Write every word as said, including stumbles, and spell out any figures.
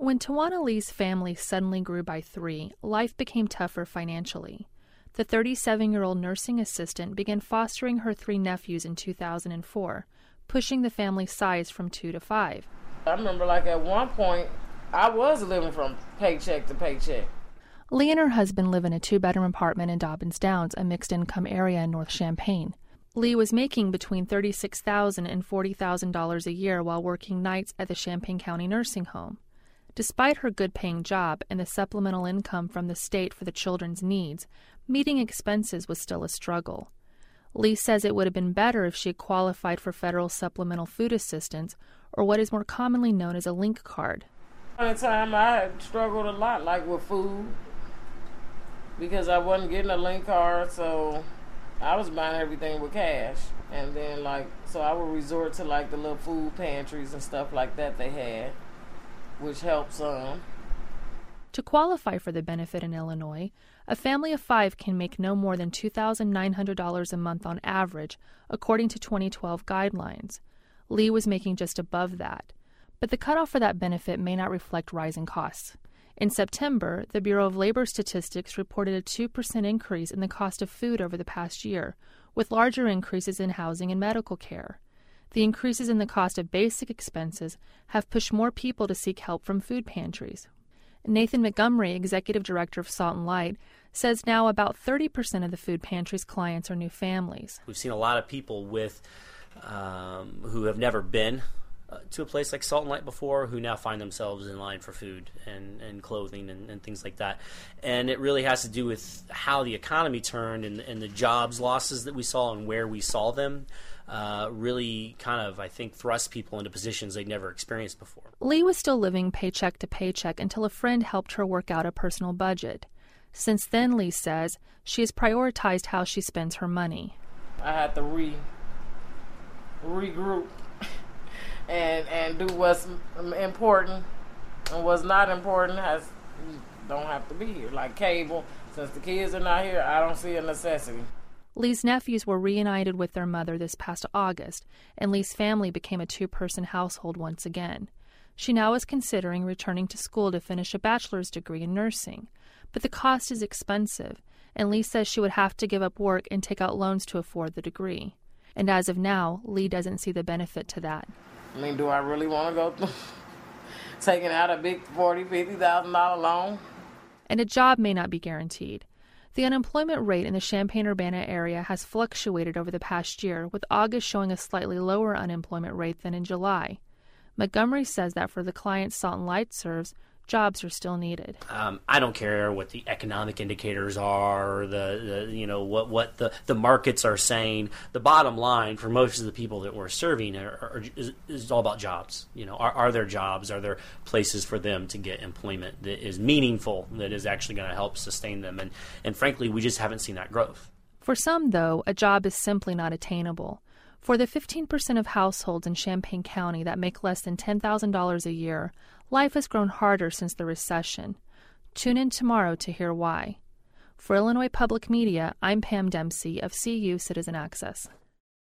When Tawana Lee's family suddenly grew by three, life became tougher financially. The thirty-seven-year-old nursing assistant began fostering her three nephews in two thousand four, pushing the family size from two to five. I remember like at one point, I was living from paycheck to paycheck. Lee and her husband live in a two-bedroom apartment in Dobbins Downs, a mixed-income area in North Champaign. Lee was making between thirty-six thousand dollars and forty thousand dollars a year while working nights at the Champaign County Nursing Home. Despite her good-paying job and the supplemental income from the state for the children's needs, meeting expenses was still a struggle. Lee says it would have been better if she had qualified for federal supplemental food assistance, or what is more commonly known as a link card. At the time, I had struggled a lot, like with food, because I wasn't getting a link card, so I was buying everything with cash. And then, like, so I would resort to, like, the little food pantries and stuff like that they had, which helped some. To qualify for the benefit in Illinois, a family of five can make no more than two thousand nine hundred dollars a month on average, according to twenty twelve guidelines. Lee was making just above that. But the cutoff for that benefit may not reflect rising costs. In September, the Bureau of Labor Statistics reported a two percent increase in the cost of food over the past year, with larger increases in housing and medical care. The increases in the cost of basic expenses have pushed more people to seek help from food pantries. Nathan Montgomery, executive director of Salt and Light, says now about thirty percent of the food pantry's clients are new families. We've seen a lot of people with um, who have never been uh, to a place like Salt and Light before, who now find themselves in line for food and, and clothing and, and things like that. And it really has to do with how the economy turned and, and the jobs losses that we saw and where we saw them. Uh, really kind of, I think, thrust people into positions they'd never experienced before. Lee was still living paycheck to paycheck until a friend helped her work out a personal budget. Since then, Lee says, she has prioritized how she spends her money. I had to re regroup and and do what's important, and what's not important has don't have to be here. Like cable, since the kids are not here, I don't see a necessity. Lee's nephews were reunited with their mother this past August, and Lee's family became a two-person household once again. She now is considering returning to school to finish a bachelor's degree in nursing, but the cost is expensive, and Lee says she would have to give up work and take out loans to afford the degree. And as of now, Lee doesn't see the benefit to that. I mean, do I really want to go through taking out a big forty thousand dollars, fifty thousand dollars loan? And a job may not be guaranteed. The unemployment rate in the Champaign-Urbana area has fluctuated over the past year, with August showing a slightly lower unemployment rate than in July. Montgomery says that for the clients Salt and Light serves, jobs are still needed. Um, I don't care what the economic indicators are, or the, the you know what what the, the markets are saying. The bottom line for most of the people that we're serving are, are, is, is all about jobs. You know, are, are there jobs? Are there places for them to get employment that is meaningful, that is actually going to help sustain them? And and frankly, we just haven't seen that growth. For some, though, a job is simply not attainable. For the fifteen percent of households in Champaign County that make less than ten thousand dollars a year, life has grown harder since the recession. Tune in tomorrow to hear why. For Illinois Public Media, I'm Pam Dempsey of C U Citizen Access.